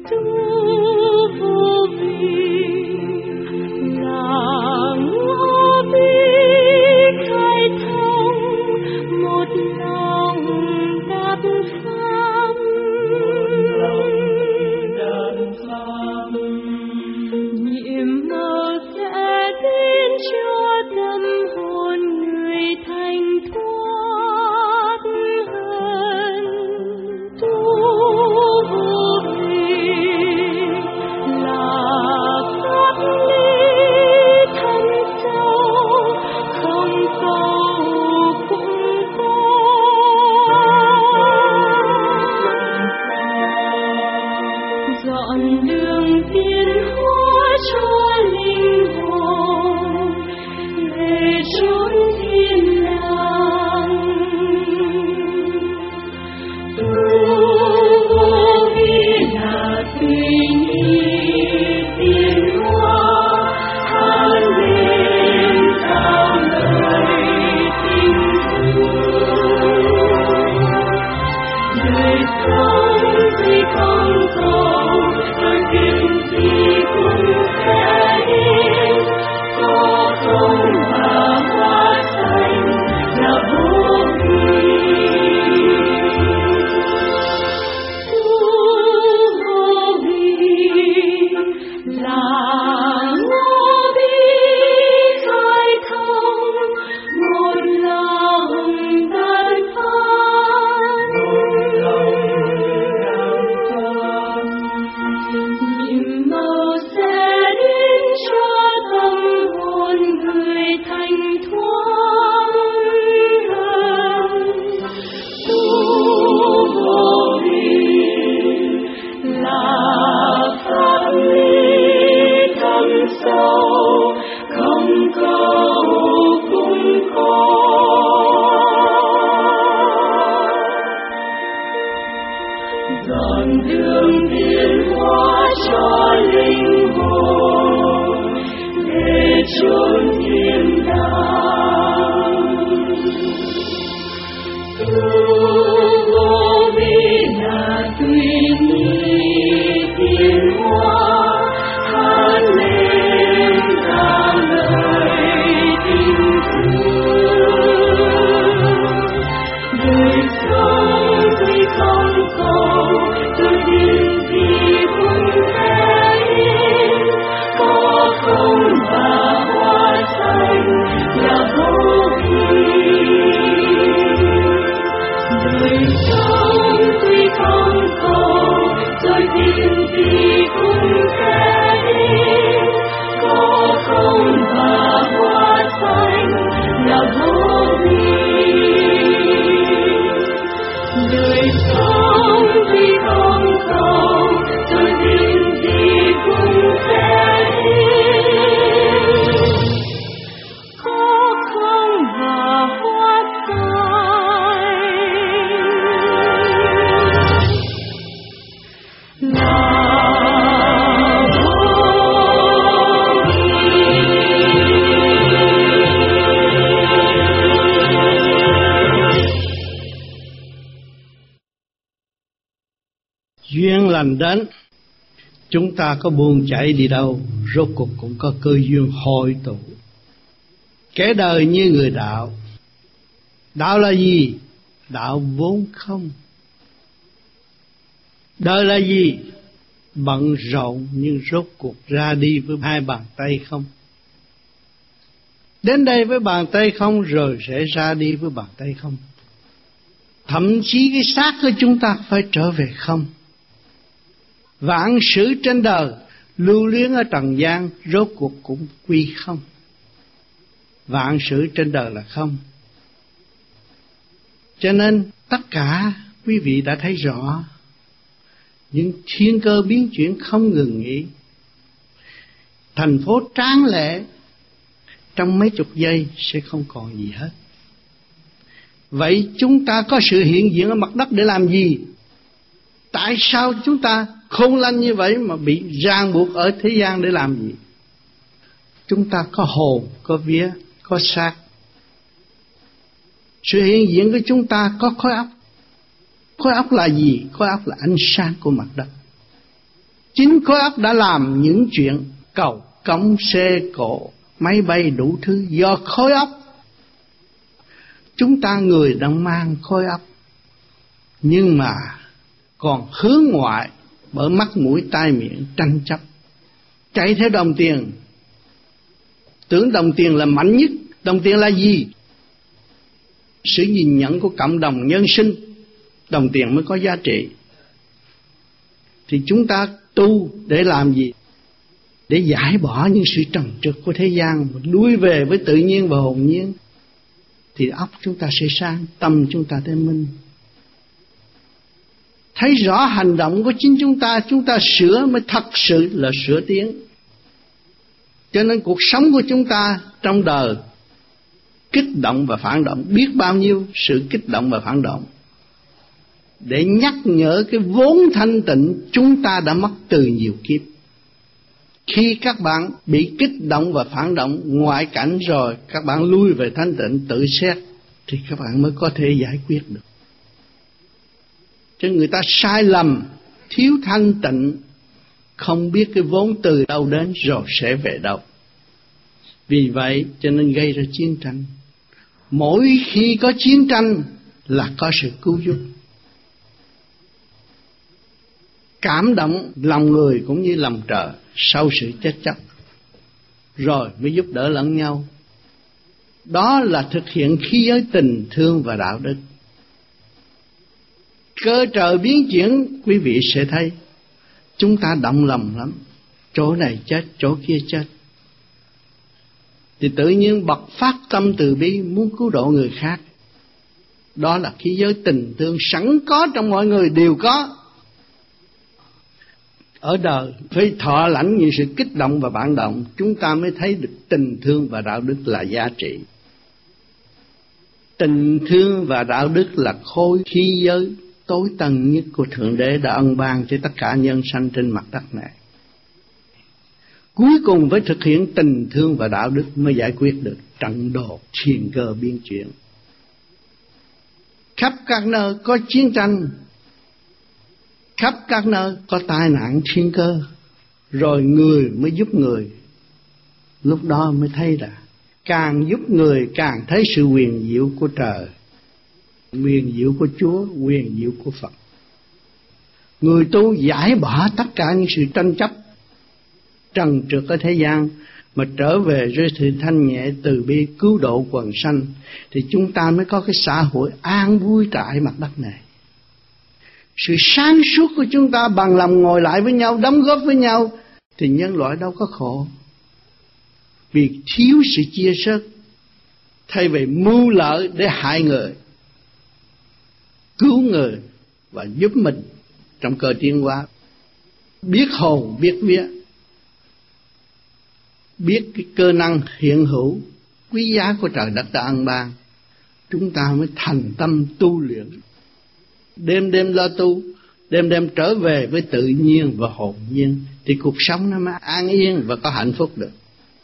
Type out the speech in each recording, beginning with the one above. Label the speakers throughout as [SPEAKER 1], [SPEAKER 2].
[SPEAKER 1] Duyên lành đến, chúng ta có buông chạy đi đâu, rốt cuộc cũng có cơ duyên hội tụ. Kẻ đời như người đạo. Đạo là gì? Đạo vốn không. Đời là gì? Bận rộn nhưng rốt cuộc ra đi với hai bàn tay không. Đến đây với bàn tay không rồi sẽ ra đi với bàn tay không. Thậm chí cái xác của chúng ta phải trở về không. Vạn sự trên đời lưu luyến ở trần gian rốt cuộc cũng quy không. Vạn sự trên đời là không. Cho nên tất cả quý vị đã thấy rõ những thiên cơ biến chuyển không ngừng nghỉ. Thành phố tráng lệ trong mấy chục giây sẽ không còn gì hết. Vậy chúng ta có sự hiện diện ở mặt đất để làm gì? Tại sao chúng ta khôn lanh như vậy mà bị ràng buộc ở thế gian để làm gì? Chúng ta có hồn, có vía, có xác. Sự hiện diện của chúng ta có khối óc. Khối óc là gì? Khối óc là ánh sáng của mặt đất. Chính khối óc đã làm những chuyện cầu cống, xe cộ, máy bay đủ thứ do khối óc. Chúng ta người đang mang khối óc, nhưng mà còn hướng ngoại bởi mắt mũi tai miệng tranh chấp, chạy theo đồng tiền, tưởng đồng tiền là mạnh nhất. Đồng tiền là gì? Sự nhìn nhận của cộng đồng nhân sinh, đồng tiền mới có giá trị. Thì chúng ta tu để làm gì? Để giải bỏ những sự trần trượt của thế gian, lui về với tự nhiên và hồn nhiên, thì óc chúng ta sẽ sáng, tâm chúng ta sẽ minh. Thấy rõ hành động của chính chúng ta sửa mới thật sự là sửa tiến. Cho nên cuộc sống của chúng ta trong đời kích động và phản động, biết bao nhiêu sự kích động và phản động, để nhắc nhở cái vốn thanh tịnh chúng ta đã mất từ nhiều kiếp. Khi các bạn bị kích động và phản động ngoại cảnh rồi, các bạn lui về thanh tịnh tự xét, thì các bạn mới có thể giải quyết được. Chứ người ta sai lầm, thiếu thanh tịnh, không biết cái vốn từ đâu đến rồi sẽ về đâu. Vì vậy cho nên gây ra chiến tranh. Mỗi khi có chiến tranh là có sự cứu giúp. Cảm động lòng người cũng như lòng trời sau sự chết chóc, rồi mới giúp đỡ lẫn nhau. Đó là thực hiện khí giới tình thương và đạo đức. Cơ trời biến chuyển, quý vị sẽ thấy chúng ta động lòng lắm. Chỗ này chết, chỗ kia chết, thì tự nhiên bộc phát tâm từ bi muốn cứu độ người khác. Đó là khí giới tình thương sẵn có trong mọi người đều có. Ở đời phải thọ lãnh những sự kích động và phản động, chúng ta mới thấy được tình thương và đạo đức là giá trị. Tình thương và đạo đức là khối khí giới tối tầng nhất của Thượng Đế đã ân ban cho tất cả nhân sanh trên mặt đất này. Cuối cùng phải thực hiện tình thương và đạo đức mới giải quyết được trận đồ thiên cơ biến chuyển. Khắp các nơi có chiến tranh, khắp các nơi có tai nạn thiên cơ, rồi người mới giúp người. Lúc đó mới thấy là càng giúp người càng thấy sự huyền diệu của trời, huyền diệu của Chúa, huyền diệu của Phật. Người tu giải bỏ tất cả những sự tranh chấp trần trượt ở thế gian, mà trở về với sự thanh nhẹ từ bi cứu độ quần sanh, thì chúng ta mới có cái xã hội an vui trải mặt đất này. Sự sáng suốt của chúng ta bằng lòng ngồi lại với nhau, đóng góp với nhau, thì nhân loại đâu có khổ. Vì thiếu sự chia sẻ, thay vì mưu lợi để hại người, cứu người và giúp mình trong cơ tiến hóa, biết hồn biết vía, biết cái cơ năng hiện hữu quý giá của trời đất đã ân ban, chúng ta mới thành tâm tu luyện, đêm đêm lo tu, đêm đêm trở về với tự nhiên và hồn nhiên, thì cuộc sống nó mới an yên và có hạnh phúc được.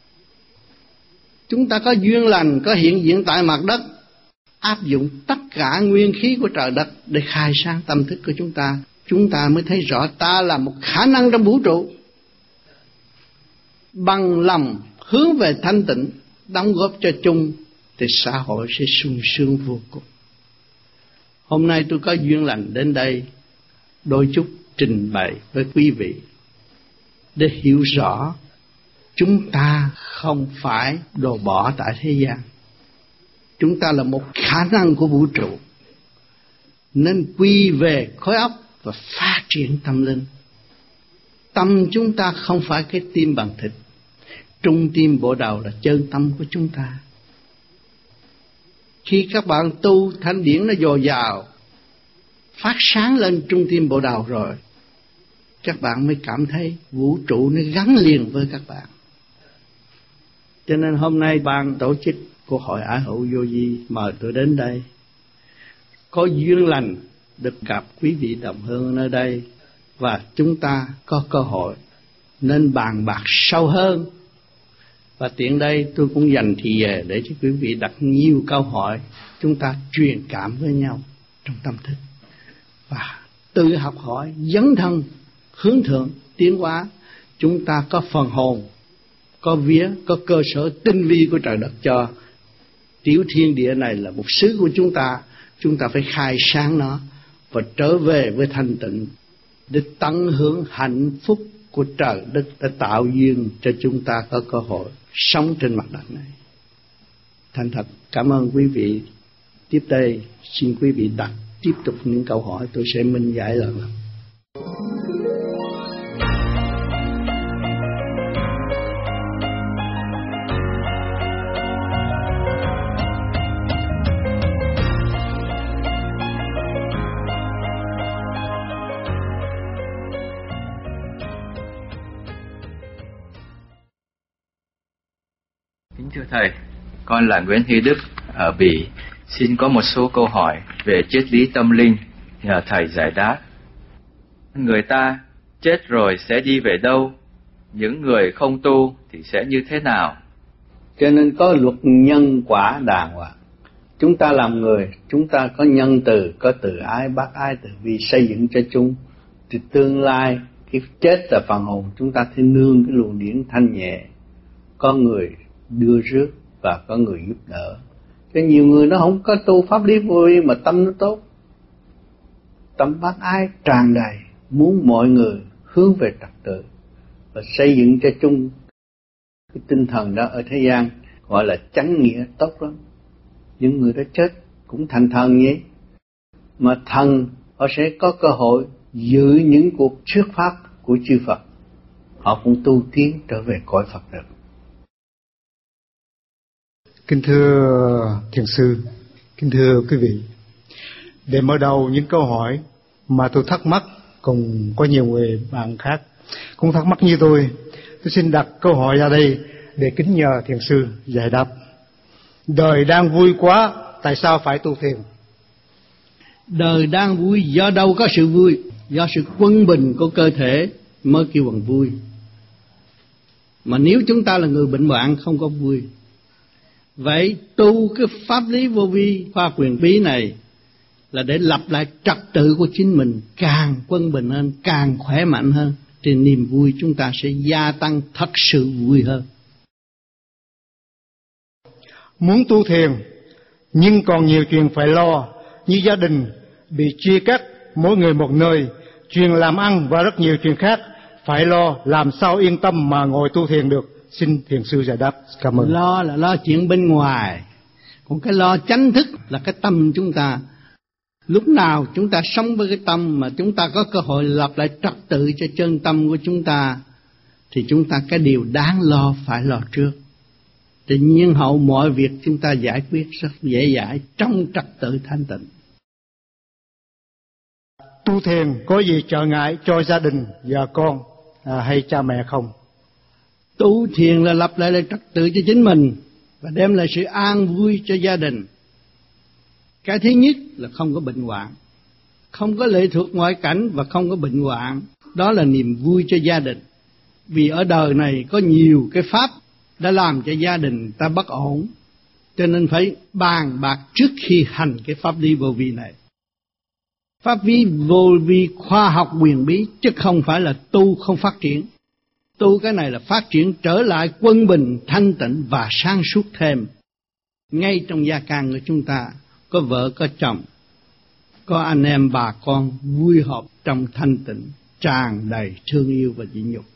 [SPEAKER 1] Chúng ta có duyên lành, có hiện diện tại mặt đất, áp dụng tất cả nguyên khí của trời đất để khai sáng tâm thức của chúng ta mới thấy rõ ta là một khả năng trong vũ trụ. Bằng lòng hướng về thanh tịnh, đóng góp cho chung, thì xã hội sẽ sung sướng vô cùng. Hôm nay tôi có duyên lành đến đây đôi chút trình bày với quý vị để hiểu rõ chúng ta không phải đồ bỏ tại thế gian. Chúng ta là một khả năng của vũ trụ, nên quy về khối óc và phát triển tâm linh. Tâm chúng ta không phải cái tim bằng thịt, trung tim bộ đầu là chân tâm của chúng ta. Khi các bạn tu, thanh điển nó dồi dào, phát sáng lên trung tim bộ đầu rồi, các bạn mới cảm thấy vũ trụ nó gắn liền với các bạn. Cho nên hôm nay ban tổ chức của Hội Ái Hữu Vô Vi mời tôi đến đây, có duyên lành được gặp quý vị đồng hương nơi đây, và chúng ta có cơ hội nên bàn bạc sâu hơn. Và tiện đây tôi cũng dành thì giờ để cho quý vị đặt nhiều câu hỏi, chúng ta truyền cảm với nhau trong tâm thức và tự học hỏi, dấn thân hướng thượng tiến hóa. Chúng ta có phần hồn, có vía, có cơ sở tinh vi của trời đất cho. Tiểu thiên địa này là một xứ của chúng ta phải khai sáng nó và trở về với thanh tịnh để tận hưởng hạnh phúc của trời đất đã tạo duyên cho chúng ta có cơ hội sống trên mặt đất này. Thành thật cảm ơn quý vị. Tiếp đây xin quý vị đặt tiếp tục những câu hỏi, tôi sẽ minh giải lần lần.
[SPEAKER 2] Kính thưa Thầy, con là Nguyễn Huy Đức ở Bỉ. Xin có một số câu hỏi về triết lý tâm linh nhờ Thầy giải đáp. Người ta chết rồi sẽ đi về đâu? Những người không tu thì sẽ như thế nào?
[SPEAKER 1] Cho nên có luật nhân quả đàng hoàng. Chúng ta làm người, chúng ta có nhân từ, có từ ái, bác ái, từ bi xây dựng cho chúng. Thì tương lai, cái chết là phần hồn, chúng ta phải nương cái luồng điển thanh nhẹ. Có người đưa rước và có người giúp đỡ. Cho nhiều người nó không có tu pháp lý vô vi mà tâm nó tốt. Tâm bác ái tràn đầy, muốn mọi người hướng về trật tự và xây dựng cho chung cái tinh thần đó ở thế gian, gọi là chánh nghĩa tốt lắm. Những người đã chết cũng thành thần nhé. Mà thần họ sẽ có cơ hội giữ những cuộc thuyết pháp của chư Phật. Họ cũng tu tiến trở về cõi Phật được.
[SPEAKER 3] Kính thưa thiền sư, kính thưa quý vị, để mở đầu những câu hỏi mà tôi thắc mắc, cùng có nhiều người bạn khác cũng thắc mắc như tôi xin đặt câu hỏi ra đây để kính nhờ thiền sư giải đáp. Đời đang vui quá, tại sao phải tu thiền?
[SPEAKER 1] Đời đang vui do đâu có sự vui? Do sự quân bình của cơ thể mới kêu bằng vui. Mà nếu chúng ta là người bệnh hoạn không có vui. Vậy tu cái pháp lý vô vi khoa quyền bí này là để lập lại trật tự của chính mình, càng quân bình hơn, càng khỏe mạnh hơn, thì niềm vui chúng ta sẽ gia tăng thật sự vui hơn.
[SPEAKER 3] Muốn tu thiền nhưng còn nhiều chuyện phải lo, như gia đình bị chia cắt, mỗi người một nơi, chuyện làm ăn và rất nhiều chuyện khác phải lo, làm sao yên tâm mà ngồi tu thiền được? Xin thiền sư giải đáp. Cảm ơn.
[SPEAKER 1] Lo là lo chuyện bên ngoài, còn cái lo chánh thức là cái tâm chúng ta. Lúc nào chúng ta sống với cái tâm mà chúng ta có cơ hội lập lại trật tự cho chân tâm của chúng ta, thì chúng ta cái điều đáng lo phải lo trước. Tự nhiên hậu mọi việc chúng ta giải quyết rất dễ dãi trong trật tự thanh tịnh.
[SPEAKER 3] Tu thiền có gì trở ngại cho gia đình và con hay cha mẹ không?
[SPEAKER 1] Tu thiền là lập lại trật tự cho chính mình và đem lại sự an vui cho gia đình. Cái thứ nhất là không có bệnh hoạn, không có lệ thuộc ngoại cảnh và không có bệnh hoạn. Đó là niềm vui cho gia đình. Vì ở đời này có nhiều cái pháp đã làm cho gia đình ta bất ổn, cho nên phải bàn bạc trước khi hành cái pháp lý vô vi này. Pháp lý vô vi khoa học quyền bí, chứ không phải là tu không phát triển. Tu cái này là phát triển trở lại quân bình, thanh tịnh và sáng suốt thêm. Ngay trong gia can của chúng ta, có vợ có chồng, có anh em bà con vui họp trong thanh tịnh, tràn đầy thương yêu và nhịn nhục.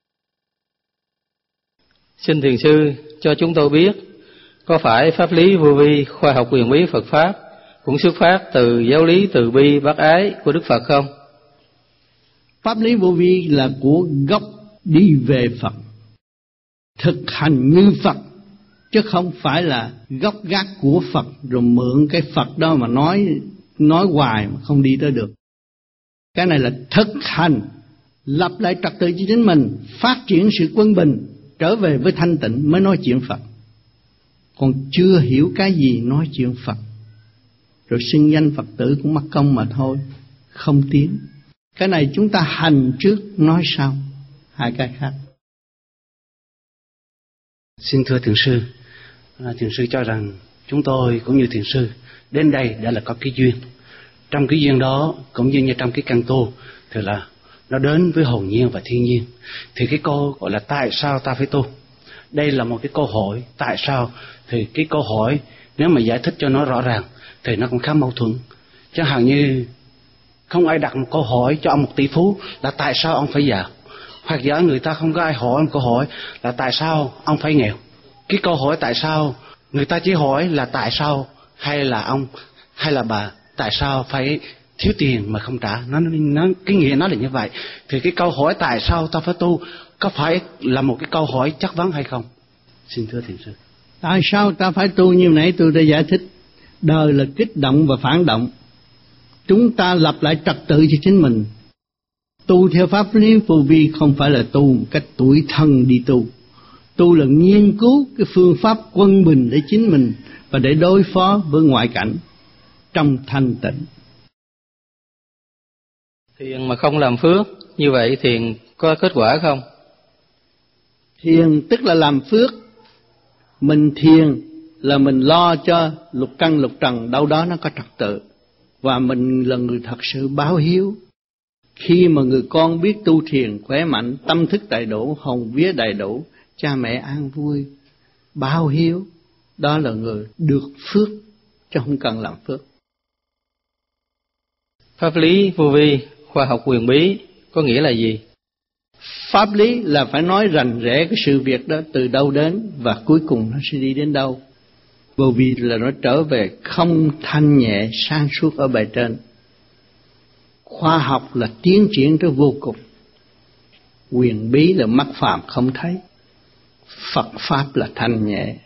[SPEAKER 4] Xin thiền sư cho chúng tôi biết, có phải pháp lý vô vi khoa học quyền bí Phật Pháp cũng xuất phát từ giáo lý từ bi bác ái của Đức Phật không?
[SPEAKER 1] Pháp lý vô vi là của gốc đi về Phật, thực hành như Phật, chứ không phải là gốc gác của Phật rồi mượn cái Phật đó mà nói hoài mà không đi tới được. Cái này là thực hành, lập lại trật tự cho chính mình, phát triển sự quân bình, trở về với thanh tịnh mới nói chuyện Phật. Còn chưa hiểu cái gì nói chuyện Phật, rồi xưng danh Phật tử cũng mất công mà thôi, không tiến. Cái này chúng ta hành trước nói sau, hai cái khác.
[SPEAKER 5] Xin thưa thiền sư, thiền sư cho rằng chúng tôi cũng như thiền sư đến đây đã là có cái duyên. Trong cái duyên đó cũng như trong cái căn tu thì là nó đến với hồn nhiên và thiên nhiên. Thì cái câu gọi là tại sao ta phải tu, đây là một cái câu hỏi tại sao. Thì cái câu hỏi nếu mà giải thích cho nó rõ ràng thì nó cũng khá mâu thuẫn. Chẳng hạn như không ai đặt một câu hỏi cho ông một tỷ phú là tại sao ông phải giàu, hoặc giả người ta không có ai hỏi một câu hỏi là tại sao ông phải nghèo. Cái câu hỏi tại sao người ta chỉ hỏi là tại sao hay là ông hay là bà tại sao phải thiếu tiền mà không trả, nó cái nghĩa nó là như vậy. Thì cái câu hỏi tại sao ta phải tu có phải là một cái câu hỏi chất vấn hay không? Xin thưa thiền sư.
[SPEAKER 1] Tại sao ta phải tu? Như nãy tôi đã giải thích, đời là kích động và phản động. Chúng ta lập lại trật tự cho chính mình. Tu theo pháp lý vô vi không phải là tu một cách tủi thân đi tu. Tu là nghiên cứu cái phương pháp quân bình để chính mình và để đối phó với ngoại cảnh trong thanh tịnh.
[SPEAKER 4] Thiền mà không làm phước, như vậy thiền có kết quả không?
[SPEAKER 1] Thiền tức là làm phước. Mình thiền là mình lo cho lục căn lục trần đâu đó nó có trật tự. Và mình là người thật sự báo hiếu. Khi mà người con biết tu thiền khỏe mạnh, tâm thức đầy đủ, hồn vía đầy đủ, cha mẹ an vui, báo hiếu, đó là người được phước, chứ không cần làm phước.
[SPEAKER 4] Pháp lý vô vi, khoa học quyền bí có nghĩa là gì?
[SPEAKER 1] Pháp lý là phải nói rành rẽ cái sự việc đó từ đâu đến và cuối cùng nó sẽ đi đến đâu. Vô vi là nó trở về không thanh nhẹ sáng suốt ở bề trên. Khoa học là tiến triển tới vô cùng. Quyền bí là mắt phàm không thấy. Phật Pháp là thanh nhẹ.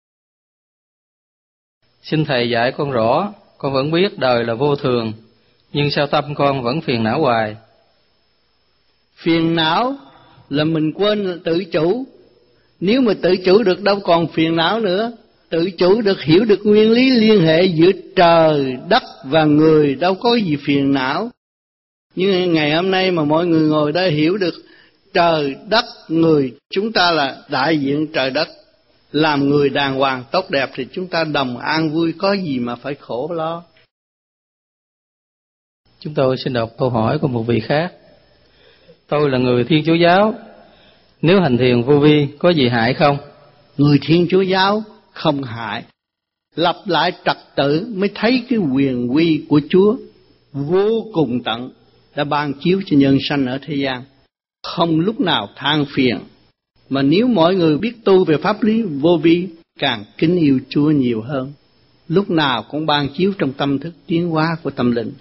[SPEAKER 4] Xin Thầy dạy con rõ, con vẫn biết đời là vô thường, nhưng sao tâm con vẫn phiền não hoài?
[SPEAKER 1] Phiền não là mình quên là tự chủ. Nếu mà tự chủ được đâu còn phiền não nữa. Tự chủ được, hiểu được nguyên lý liên hệ giữa trời, đất và người, đâu có gì phiền não. Nhưng ngày hôm nay mà mọi người ngồi đây hiểu được trời, đất, người, chúng ta là đại diện trời đất, làm người đàng hoàng tốt đẹp thì chúng ta đồng an vui, có gì mà phải khổ lo.
[SPEAKER 4] Chúng tôi xin đọc câu hỏi của một vị khác. Tôi là người Thiên Chúa giáo, nếu hành thiền vô vi có gì hại không?
[SPEAKER 1] Người Thiên Chúa giáo không hại. Lập lại trật tự mới thấy cái quyền uy của Chúa vô cùng tận đã ban chiếu cho nhân sanh ở thế gian. Không lúc nào than phiền. Mà nếu mọi người biết tu về pháp lý vô vi, càng kính yêu Chúa nhiều hơn. Lúc nào cũng ban chiếu trong tâm thức tiến hóa của tâm linh.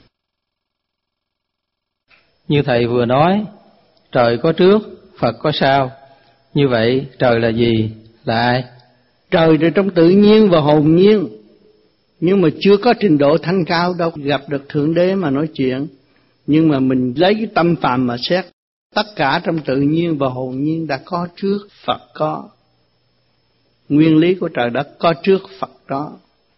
[SPEAKER 4] Như Thầy vừa nói, trời có trước, Phật có sau. Như vậy trời là gì, là ai?
[SPEAKER 1] Trời là trong tự nhiên và hồn nhiên. Nhưng mà chưa có trình độ thanh cao đâu gặp được Thượng Đế mà nói chuyện. Nhưng mà mình lấy cái tâm phàm mà xét, tất cả trong tự nhiên và hồn nhiên đã có trước, Phật có. Nguyên lý của trời đất có trước, Phật có.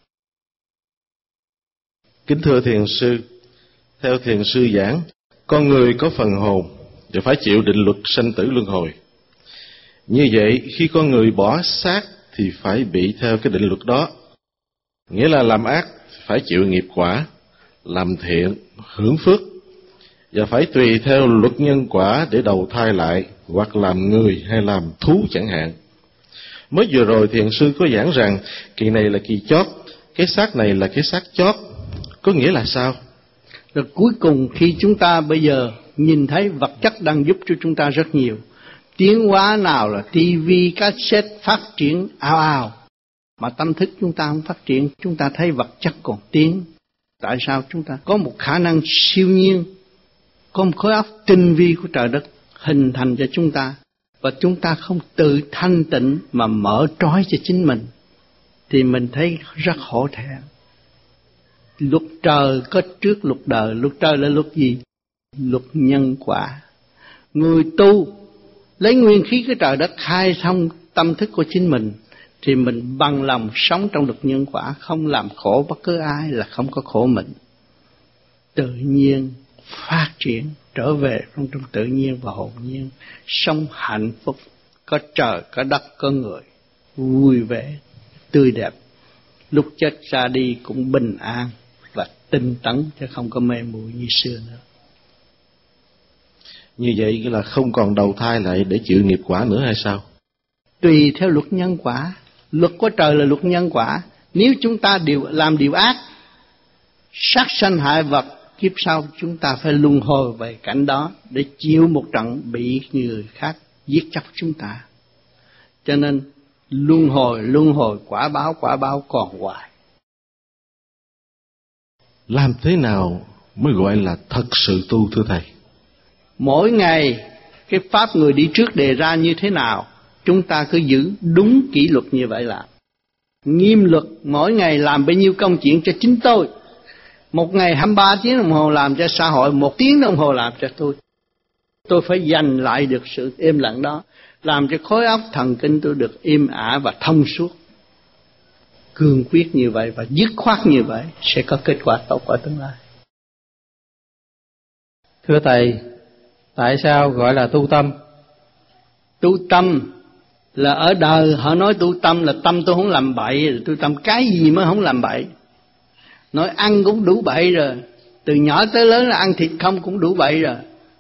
[SPEAKER 6] Kính thưa thiền sư, theo thiền sư giảng, con người có phần hồn và phải chịu định luật sanh tử luân hồi. Như vậy, khi con người bỏ xác thì phải bị theo cái định luật đó. Nghĩa là làm ác phải chịu nghiệp quả, làm thiện hưởng phước, và phải tùy theo luật nhân quả để đầu thai lại, hoặc làm người hay làm thú chẳng hạn. Mới vừa rồi thiền sư có giảng rằng kỳ này là kỳ chót, cái xác này là cái xác chót. Có nghĩa là sao?
[SPEAKER 1] Rồi cuối cùng khi chúng ta bây giờ nhìn thấy vật chất đang giúp cho chúng ta rất nhiều. Tiến hóa nào là tivi, cassette phát triển ào ào. Mà tâm thức chúng ta không phát triển, chúng ta thấy vật chất còn tiến. Tại sao chúng ta có một khả năng siêu nhiên, có một khối óc tinh vi của trời đất hình thành cho chúng ta, và chúng ta không tự thanh tịnh mà mở trói cho chính mình, thì mình thấy rất hổ thẹn. Luật trời có trước luật đời. Luật trời là luật gì? Luật nhân quả. Người tu lấy nguyên khí của trời đất khai thông tâm thức của chính mình, thì mình bằng lòng sống trong luật nhân quả, không làm khổ bất cứ ai là không có khổ mình. Tự nhiên phát triển trở về trong tự nhiên và hồn nhiên, sống hạnh phúc, có trời, có đất, có người, vui vẻ, tươi đẹp. Lúc chết ra đi cũng bình an và tinh tấn, chứ không có mê muội như xưa nữa.
[SPEAKER 6] Như vậy là không còn đầu thai lại để chịu nghiệp quả nữa hay sao?
[SPEAKER 1] Tùy theo luật nhân quả. Luật của trời là luật nhân quả. Nếu chúng ta làm điều ác, sát sanh hại vật, kiếp sau chúng ta phải luân hồi về cảnh đó để chịu một trận bị người khác giết chóc chúng ta. Cho nên luân hồi, quả báo còn hoài.
[SPEAKER 6] Làm thế nào mới gọi là thật sự tu thưa Thầy?
[SPEAKER 1] Mỗi ngày cái pháp người đi trước đề ra như thế nào, chúng ta cứ giữ đúng kỷ luật như vậy làm. Nghiêm luật, mỗi ngày làm bao nhiêu công chuyện cho chính tôi. Một ngày 23 tiếng đồng hồ làm cho xã hội, 1 tiếng đồng hồ làm cho tôi. Tôi phải giành lại được sự im lặng đó, làm cho khối óc thần kinh tôi được im ả và thông suốt. Cương quyết như vậy và dứt khoát như vậy sẽ có kết quả tốt ở tương lai.
[SPEAKER 4] Thưa Thầy, tại sao gọi là tu tâm?
[SPEAKER 1] Tu tâm là ở đời họ nói tu tâm là tâm tôi không làm bậy, tu tâm cái gì mới không làm bậy. Nói ăn cũng đủ bậy rồi, từ nhỏ tới lớn là ăn thịt không cũng đủ bậy rồi.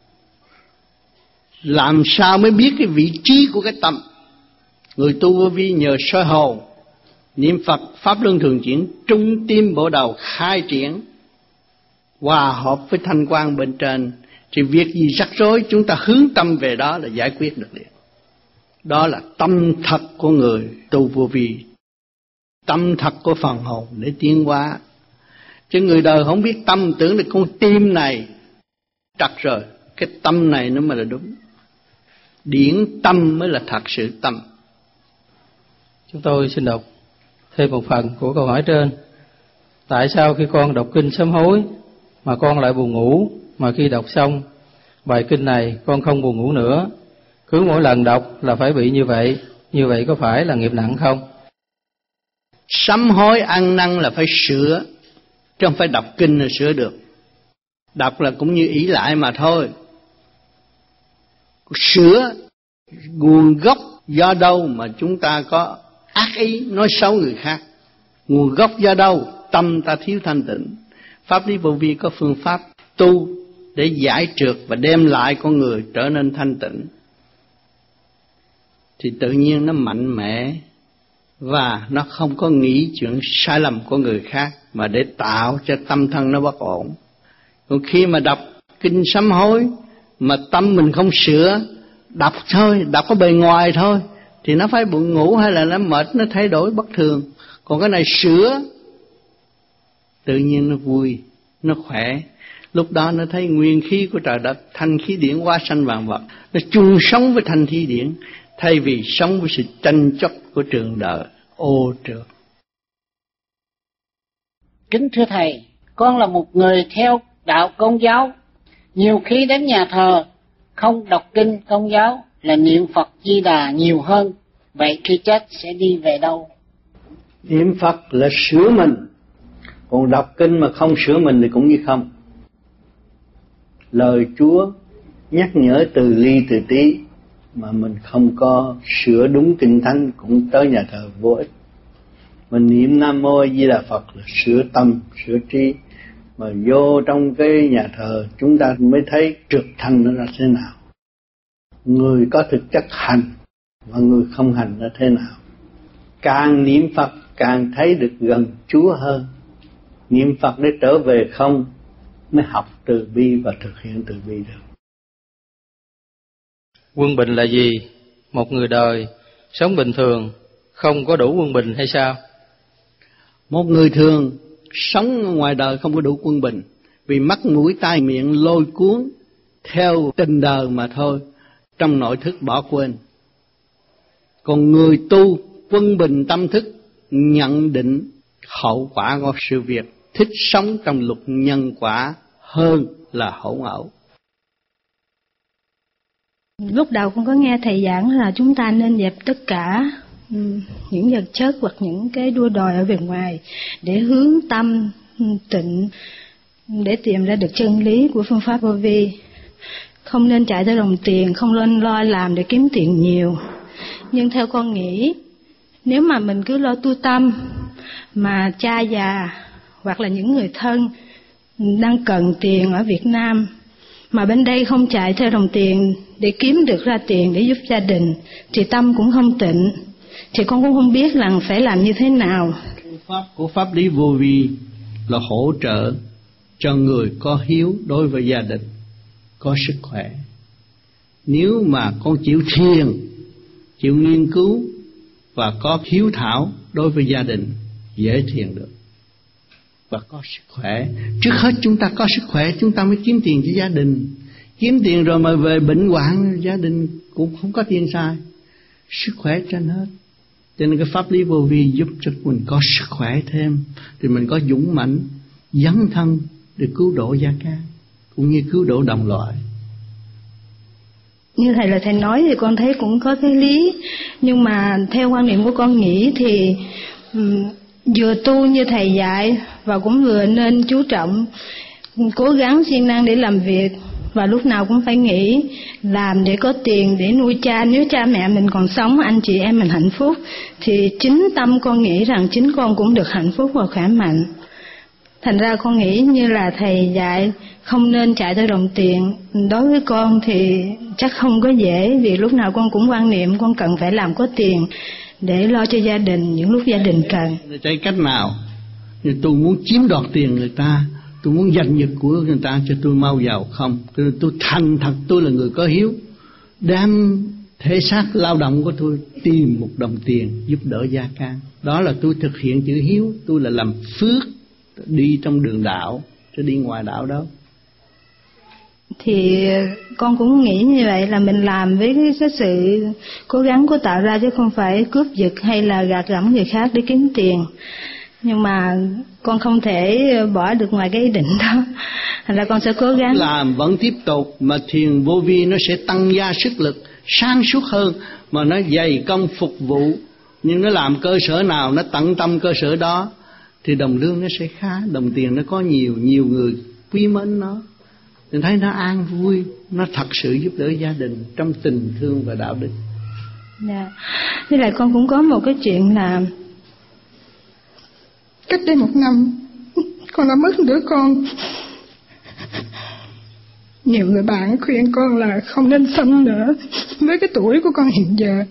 [SPEAKER 1] Làm sao mới biết cái vị trí của cái tâm? Người tu vô vi nhờ soi hồn, niệm Phật, Pháp Luân Thường Chuyển, trung tim bộ đầu khai triển, hòa hợp với thanh quan bên trên, thì việc gì rắc rối chúng ta hướng tâm về đó là giải quyết được liền. Đó là tâm thật của người tu vô vi, tâm thật của phần hồn để tiến hóa. Chứ người đời không biết tâm, tưởng là con tim này trật rồi, cái tâm này nó mới là đúng. Điển tâm mới là thật sự tâm.
[SPEAKER 4] Chúng tôi xin đọc thêm một phần của câu hỏi trên. Tại sao khi con đọc kinh sám hối mà con lại buồn ngủ, mà khi đọc xong bài kinh này con không buồn ngủ nữa? Cứ mỗi lần đọc là phải bị như vậy. Như vậy có phải là nghiệp nặng không?
[SPEAKER 1] Sám hối ăn năn là phải sửa, chứ không phải đọc kinh là sửa được. Đọc là cũng như ỷ lại mà thôi. Sửa nguồn gốc do đâu mà chúng ta có ác ý nói xấu người khác? Nguồn gốc do đâu? Tâm ta thiếu thanh tịnh. Pháp lý vô vi có phương pháp tu để giải trượt và đem lại con người trở nên thanh tịnh, thì tự nhiên nó mạnh mẽ và nó không có nghĩ chuyện sai lầm của người khác, mà để tạo cho tâm thân nó bất ổn. Còn khi mà đọc kinh sám hối mà tâm mình không sửa, đọc thôi, đọc có bề ngoài thôi, thì nó phải buồn ngủ hay là nó mệt, nó thay đổi bất thường. Còn cái này sửa, tự nhiên nó vui, nó khỏe. Lúc đó nó thấy nguyên khí của trời đất, thanh khí điển hóa sanh vạn vật, nó chung sống với thanh khí điển, thay vì sống với sự tranh chấp của trường đời ô trượt.
[SPEAKER 7] Kính thưa Thầy, con là một người theo đạo Công giáo. Nhiều khi đến nhà thờ không đọc kinh Công giáo là niệm Phật Di Đà nhiều hơn. Vậy khi chết sẽ đi về đâu?
[SPEAKER 1] Niệm Phật là sửa mình, còn đọc kinh mà không sửa mình thì cũng như không. Lời Chúa nhắc nhở từ ly từ tí mà mình không có sửa đúng kinh thánh cũng tới nhà thờ vô ích. Mình niệm Nam Mô A Di Đà Phật là sửa tâm, sửa trí, mà vô trong cái nhà thờ chúng ta mới thấy trực thành nó là thế nào, người có thực chất hành và người không hành là thế nào. Càng niệm Phật càng thấy được gần Chúa hơn. Niệm Phật để trở về không mới học từ bi và thực hiện từ bi được.
[SPEAKER 4] Quân bình là gì? Một người đời sống bình thường không có đủ quân bình hay sao?
[SPEAKER 1] Một người thường sống ngoài đời không có đủ quân bình, vì mắt mũi tai miệng lôi cuốn theo tình đời mà thôi, trong nội thức bỏ quên. Còn người tu quân bình tâm thức, nhận định hậu quả của sự việc, thích sống trong luật nhân quả hơn là hỗn ẩu.
[SPEAKER 8] Lúc đầu con có nghe thầy giảng là chúng ta nên dẹp tất cả những vật chất hoặc những cái đua đòi ở bên ngoài để hướng tâm tịnh, để tìm ra được chân lý của phương pháp vô vi. Không nên chạy theo đồng tiền, không nên lo làm để kiếm tiền nhiều. Nhưng theo con nghĩ, nếu mà mình cứ lo tu tâm mà cha già hoặc là những người thân đang cần tiền ở Việt Nam mà bên đây không chạy theo đồng tiền để kiếm được ra tiền để giúp gia đình, thì tâm cũng không tịnh, thì con cũng không biết là phải làm như thế nào.
[SPEAKER 1] Pháp của pháp lý vô vi là hỗ trợ cho người có hiếu đối với gia đình, có sức khỏe. Nếu mà con chịu thiền, chịu nghiên cứu và có hiếu thảo đối với gia đình, dễ thiền được và có sức khỏe. Trước hết chúng ta có sức khỏe, chúng ta mới kiếm tiền cho gia đình. Kiếm tiền rồi mà về bệnh hoạn, gia đình cũng không có tiền sai. Sức khỏe trên hết. Cho nên cái pháp lý vô vi giúp cho mình có sức khỏe thêm, thì mình có dũng mãnh dấn thân để cứu độ gia can cũng như cứu độ đồng loại.
[SPEAKER 8] Như thầy là thầy nói thì con thấy cũng có cái lý, nhưng mà theo quan niệm của con nghĩ thì vừa tu như thầy dạy và cũng vừa nên chú trọng cố gắng siêng năng để làm việc, và lúc nào cũng phải nghĩ làm để có tiền để nuôi cha. Nếu cha mẹ mình còn sống, anh chị em mình hạnh phúc, thì chính tâm con nghĩ rằng chính con cũng được hạnh phúc và khỏe mạnh. Thành ra con nghĩ như là thầy dạy không nên chạy theo đồng tiền. Đối với con thì chắc không có dễ, vì lúc nào con cũng quan niệm con cần phải làm có tiền để lo cho gia đình những lúc gia đình cần.
[SPEAKER 1] Chạy cách nào? Nhưng tôi muốn chiếm đoạt tiền người ta, tôi muốn giành giật của người ta cho tôi mau giàu không? Tôi thành thật, tôi là người có hiếu, đem thể xác lao động của tôi tìm một đồng tiền giúp đỡ gia can. Đó là tôi thực hiện chữ hiếu, tôi là làm phước, đi trong đường đạo chứ đi ngoài đạo đâu.
[SPEAKER 8] Thì con cũng nghĩ như vậy, là mình làm với cái sự cố gắng của tạo ra, chứ không phải cướp giật hay là gạt gẫm người khác để kiếm tiền. Nhưng mà con không thể bỏ được ngoài cái ý định đó, thành ra con sẽ cố gắng
[SPEAKER 1] làm, vẫn tiếp tục. Mà thiền vô vi nó sẽ tăng gia sức lực, sáng suốt hơn, mà nó dày công phục vụ. Nhưng nó làm cơ sở nào, nó tận tâm cơ sở đó, thì đồng lương nó sẽ khá, đồng tiền nó có nhiều người quý mến nó. Mình thấy nó an vui, nó thật sự giúp đỡ gia đình trong tình thương và đạo đức.
[SPEAKER 8] Dạ. Với lại con cũng có một cái chuyện là
[SPEAKER 9] cách đây 1 năm con đã mất đứa con. Nhiều người bạn khuyên con là không nên sanh nữa với cái tuổi của con hiện giờ,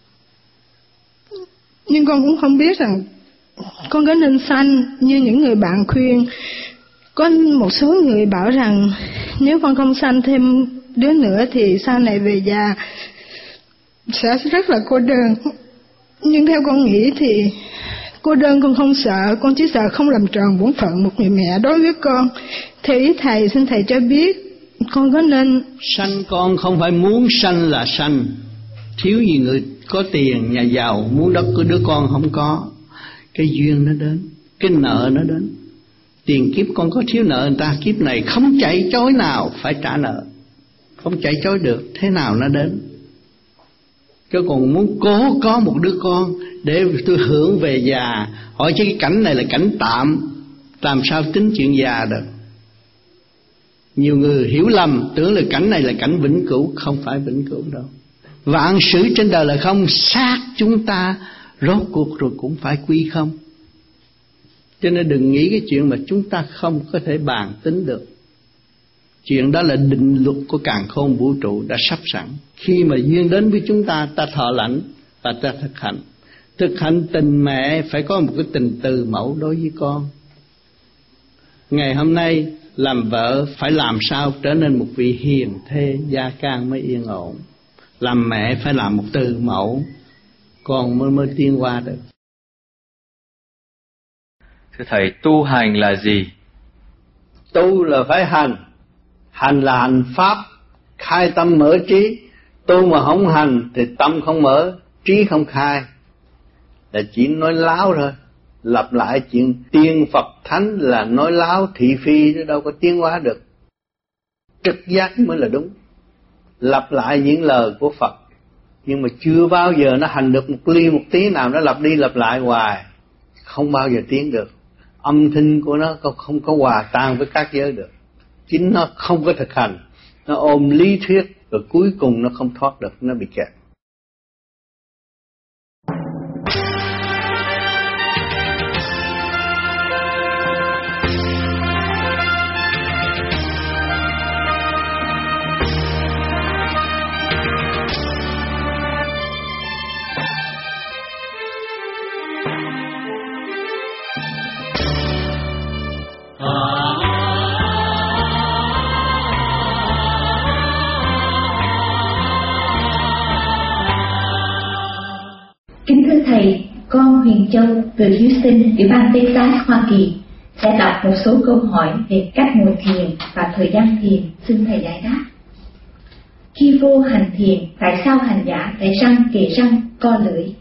[SPEAKER 9] nhưng con cũng không biết rằng con có nên sanh như những người bạn khuyên. Có một số người bảo rằng nếu con không sanh thêm đứa nữa thì sau này về già sẽ rất là cô đơn. Nhưng theo con nghĩ thì cô đơn con không sợ, con chỉ sợ không làm tròn bổn phận một người mẹ đối với con. Theo ý thầy, xin thầy cho biết con có nên
[SPEAKER 1] sanh? Con không phải muốn sanh là sanh. Thiếu gì người có tiền, nhà giàu muốn đất của đứa con không có. Cái duyên nó đến, cái nợ nó đến. Tiền kiếp con có thiếu nợ người ta, kiếp này không chạy chối nào phải trả nợ, không chạy chối được, thế nào nó đến. Chứ còn muốn cố có một đứa con để tôi hưởng về già, hỏi chứ cái cảnh này là cảnh tạm, làm sao tính chuyện già được. Nhiều người hiểu lầm, tưởng là cảnh này là cảnh vĩnh cửu, không phải vĩnh cửu đâu. Vạn sự trên đời là không, xác chúng ta rốt cuộc rồi cũng phải quy không. Cho nên đừng nghĩ cái chuyện mà chúng ta không có thể bàn tính được. Chuyện đó là định luật của càn khôn vũ trụ đã sắp sẵn. Khi mà duyên đến với chúng ta, ta thọ lãnh và ta thực hành. Thực hành tình mẹ phải có một cái tình từ mẫu đối với con. Ngày hôm nay làm vợ phải làm sao trở nên một vị hiền thê, gia can mới yên ổn. Làm mẹ phải làm một từ mẫu, con mới tiến qua được.
[SPEAKER 2] Thưa Thầy, tu hành là gì?
[SPEAKER 1] Tu là phải hành. Hành là hành pháp, khai tâm mở trí. Tu mà không hành thì tâm không mở, trí không khai, là chỉ nói láo thôi. Lặp lại chuyện tiên Phật Thánh là nói láo thị phi, nó đâu có tiến hóa được. Trực giác mới là đúng. Lặp lại những lời của Phật, nhưng mà chưa bao giờ nó hành được một ly một tí nào, nó lặp đi lặp lại hoài, không bao giờ tiến được. Âm thanh của nó không có hòa tan với các giới được. Chính nó không có thực hành, nó ôm lý thuyết rồi cuối cùng nó không thoát được, nó bị kẹt.
[SPEAKER 10] Con Huyền Châu từ Houston, Ủy ban Texas, Hoa Kỳ sẽ đọc một số câu hỏi về cách ngồi thiền và thời gian thiền, xin Thầy giải đáp. Khi vô hành thiền, tại sao hành giả phải răng kề răng, co lưỡi?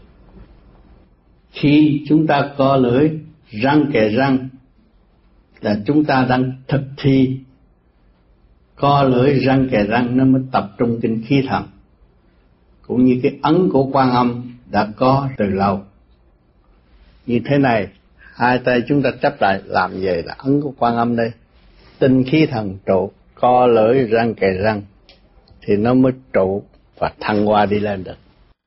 [SPEAKER 1] Khi chúng ta co lưỡi, răng kề răng là chúng ta đang thực thi. Co lưỡi, răng kề răng nó mới tập trung trên khí thần. Cũng như cái ấn của Quan Âm đã có từ lâu. Như thế này, hai tay chúng ta chắp lại làm gì là ấn của Quan Âm đây. Tinh khí thần trụ, co lưỡi, răng kề răng thì nó mới trụ và thăng hoa đi lên được.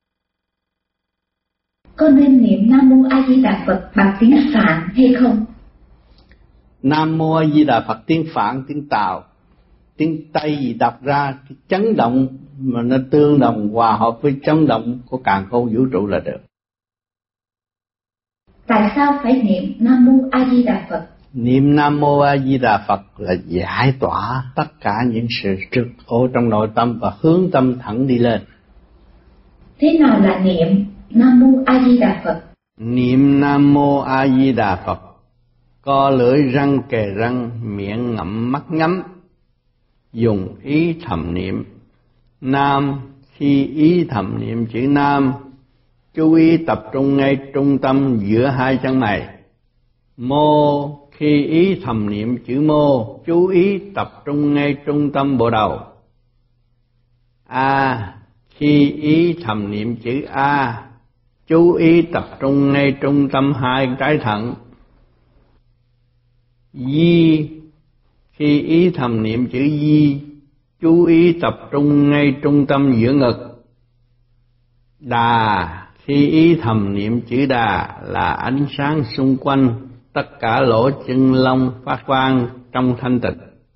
[SPEAKER 10] Có nên niệm Nam Mô A Di Đà Phật bằng tiếng Phạn hay không?
[SPEAKER 1] Nam Mô A Di Đà Phật tiếng Phạn, tiếng Tàu, tiếng Tây gì đọc ra cái chấn động mà nó tương đồng hòa hợp với chấn động của càn khôn vũ trụ là được.
[SPEAKER 10] Tại sao phải niệm Nam Mô A Di Đà Phật?
[SPEAKER 1] Niệm Nam Mô A Di Đà Phật là giải tỏa tất cả những sự trực ô trong nội tâm và hướng tâm thẳng đi lên.
[SPEAKER 10] Thế nào là niệm Nam Mô A Di Đà Phật?
[SPEAKER 1] Niệm Nam Mô A Di Đà Phật, co lưỡi răng kề răng, miệng ngậm mắt nhắm, dùng ý thầm niệm Nam. Khi ý thầm niệm chữ Nam, chú ý tập trung ngay trung tâm giữa hai chân mày. Mô, khi ý thầm niệm chữ Mô, chú ý tập trung ngay trung tâm bộ đầu. A, khi ý thầm niệm chữ A, chú ý tập trung ngay trung tâm hai trái thận. Di, khi ý thầm niệm chữ Di, chú ý tập trung ngay trung tâm giữa ngực. Đà, khi ý thầm niệm chữ Đà là ánh sáng xung quanh tất cả lỗ chân lông phát quang trong thanh tịnh.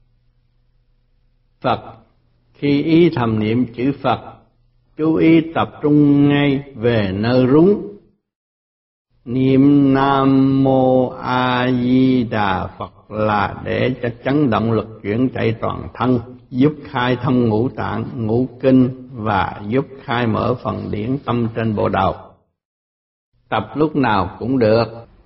[SPEAKER 1] Phật, khi ý thầm niệm chữ Phật, chú ý tập trung ngay về nơi rúng. Niệm Nam Mô A Di Đà Phật là để cho chấn động lực chuyển chạy toàn thân, giúp khai thông ngũ tạng, ngũ kinh và giúp khai mở phần điển tâm trên bộ đầu. Tập lúc nào cũng được.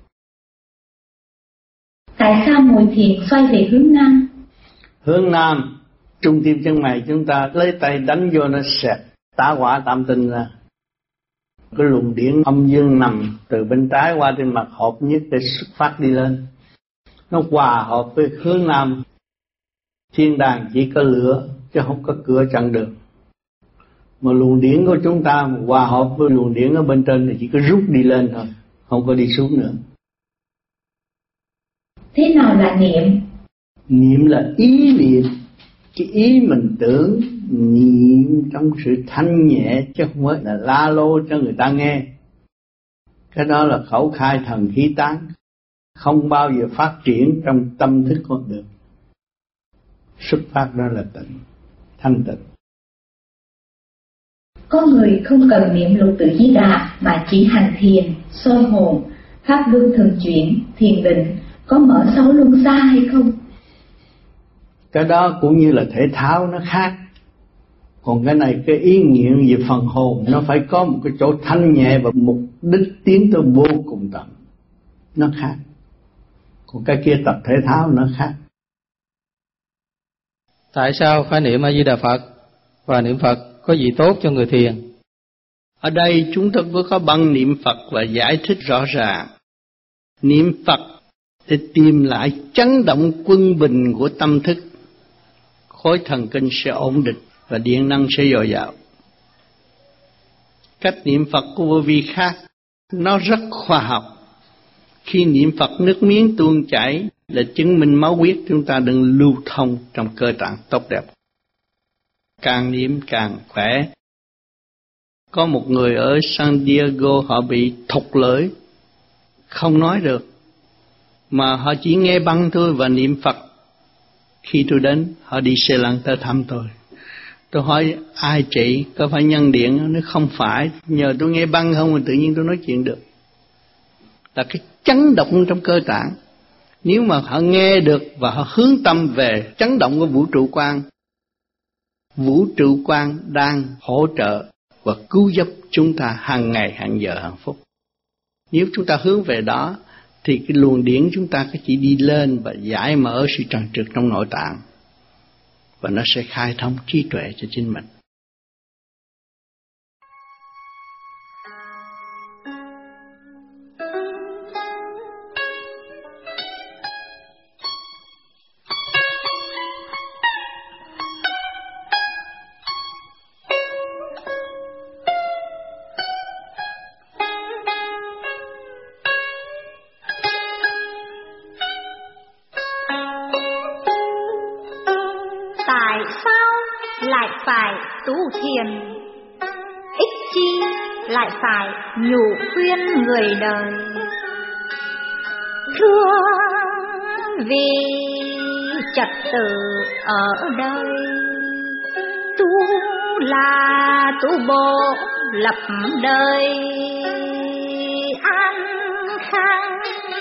[SPEAKER 10] Tại sao ngồi thiền xoay về hướng Nam?
[SPEAKER 1] Hướng Nam, trung tim chân mày chúng ta lấy tay đánh vô nó xẹt tá hỏa tam tinh ra. Cái luồng điển âm dương nằm từ bên trái qua trên mặt hợp nhất để xuất phát đi lên. Nó hòa hợp với hướng Nam. Thiên đàng chỉ có lửa chứ không có cửa chặn được. Mà luồng điển của chúng ta hòa hợp với luồng điển ở bên trên thì chỉ có rút đi lên thôi, không có đi xuống nữa.
[SPEAKER 10] Thế nào là niệm?
[SPEAKER 1] Niệm là ý niệm. Cái ý mình tưởng niệm trong sự thanh nhẹ chứ không phải là la lô cho người ta nghe. Cái đó là khẩu khai thần khí tán, không bao giờ phát triển trong tâm thức con được. Xuất phát đó là tịnh, thanh tịnh.
[SPEAKER 10] Có người không cần niệm Lục Tự Di Đà mà chỉ hành thiền, soi hồn, pháp luân thường chuyển, thiền định, có mở sáu luân xa hay không?
[SPEAKER 1] Cái đó cũng như là thể thao nó khác. Còn cái này cái ý nguyện về phần hồn nó phải có một cái chỗ thanh nhẹ và mục đích tiến tới vô cùng tận. Nó khác. Còn cái kia tập thể thao nó khác.
[SPEAKER 4] Tại sao phải niệm A Di Đà Phật? Và niệm Phật có gì tốt cho người thiền?
[SPEAKER 1] Ở đây chúng ta có băng niệm Phật và giải thích rõ ràng. Niệm Phật để tìm lại chấn động quân bình của tâm thức. Khối thần kinh sẽ ổn định và điện năng sẽ dồi dào. Cách niệm Phật của vô vi khác, nó rất khoa học. Khi niệm Phật nước miếng tuôn chảy là chứng minh máu huyết chúng ta đừng lưu thông trong cơ tạng tốt đẹp. Càng niệm càng khỏe. Có một người ở San Diego họ bị thụt lưỡi, không nói được, mà họ chỉ nghe băng thôi và niệm Phật. Khi tôi đến, họ đi xe lăn tới thăm tôi. Tôi hỏi ai trị, có phải nhân điện? Nó không phải, nhờ tôi nghe băng không mà tự nhiên tôi nói chuyện được. Là cái chấn động trong cơ tạng. Nếu mà họ nghe được và họ hướng tâm về chấn động của vũ trụ quan đang hỗ trợ và cứu giúp chúng ta hàng ngày, hàng giờ, hàng phút. Nếu chúng ta hướng về đó thì cái luồng điển chúng ta chỉ đi lên và giải mở sự trần trượt trong nội tạng, và nó sẽ khai thông trí tuệ cho chính mình.
[SPEAKER 10] Phải nhủ khuyên người đời, thương vì trật tự ở đời, tu là tu bộ lập đời an khang.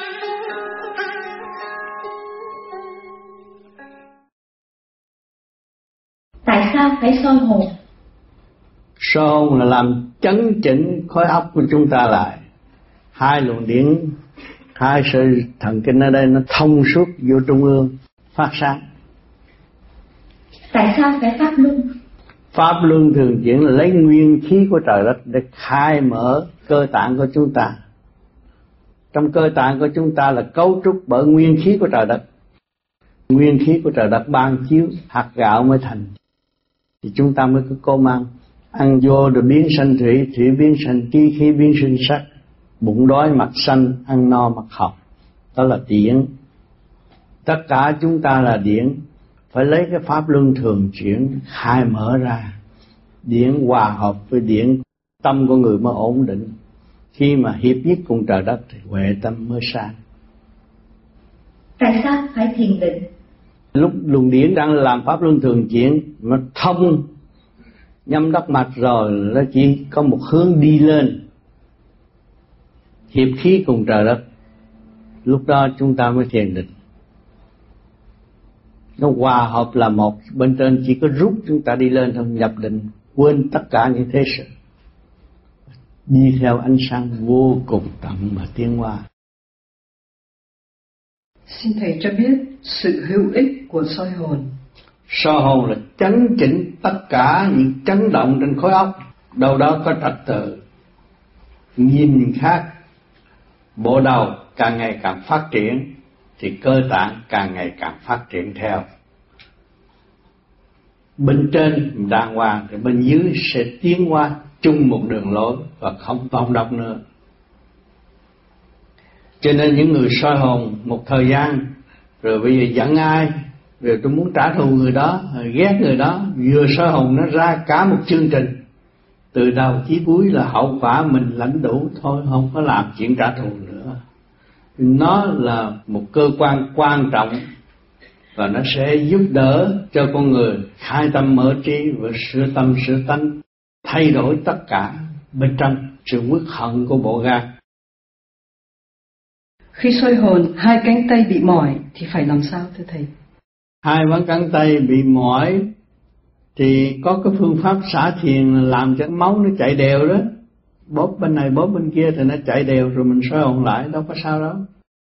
[SPEAKER 10] Tại sao phải soi hồn?
[SPEAKER 1] Soi hồn là làm chấn chỉnh khối óc của chúng ta lại. Hai luồng điển, hai sợi thần kinh ở đây nó thông suốt vô trung ương, phát sáng.
[SPEAKER 10] Tại sao phải pháp luân?
[SPEAKER 1] Pháp luân thường chuyển là lấy nguyên khí của trời đất để khai mở cơ tạng của chúng ta. Trong cơ tạng của chúng ta là cấu trúc bởi nguyên khí của trời đất. Nguyên khí của trời đất ban chiếu, hạt gạo mới thành, thì chúng ta mới có cơm ăn. Ăn vô rồi biến sanh thủy, thủy biến sanh chi, khí biến sinh sắc. Bụng đói mặt xanh, ăn no mặt hồng. Đó là điển. Tất cả chúng ta là điển, phải lấy cái pháp luân thường chuyển khai mở ra. Điển hòa hợp với điển, tâm của người mới ổn định. Khi mà hiệp nhất cùng trời đất thì huệ tâm mới sáng.
[SPEAKER 10] Tại sao phải thiền định?
[SPEAKER 1] Lúc luồng điển đang làm pháp luân thường chuyển, nó thông nhâm đốc mạch rồi, nó chỉ có một hướng đi lên, hiệp khí cùng trời đất. Lúc đó chúng ta mới thiền định. Nó hòa hợp là một, bên trên chỉ có rút chúng ta đi lên thôi, nhập định, quên tất cả những thế sự, đi theo ánh sáng vô cùng tận mà tiến hóa.
[SPEAKER 11] Xin Thầy cho biết sự hữu ích của soi hồn.
[SPEAKER 1] Soi hồn là chấn chỉnh tất cả những chấn động trên khối óc, đâu đó có trật tự, nhìn khác. Bộ đầu càng ngày càng phát triển thì cơ tạng càng ngày càng phát triển theo. Bên trên đàng hoàng thì bên dưới sẽ tiến hóa chung một đường lối và không vòng độc nữa. Cho nên những người soi hồn một thời gian rồi bây giờ giận ai, rồi tôi muốn trả thù người đó, rồi ghét người đó, vừa soi hồn nó ra cả một chương trình, từ đầu chí cuối là hậu quả mình lãnh đủ thôi, không có làm chuyện trả thù nữa. Nó là một cơ quan quan trọng và nó sẽ giúp đỡ cho con người khai tâm mở trí và sửa tâm sửa tánh, thay đổi tất cả bên trong sự uất hận của bộ gan.
[SPEAKER 11] Khi soi hồn, hai cánh tay bị mỏi thì phải làm sao thưa Thầy?
[SPEAKER 1] Hai ngón cánh tay bị mỏi thì có cái phương pháp xả thiền làm cho máu nó chạy đều đó. Bóp bên này bóp bên kia thì nó chạy đều, rồi mình soi hồn lại, đâu có sao đâu.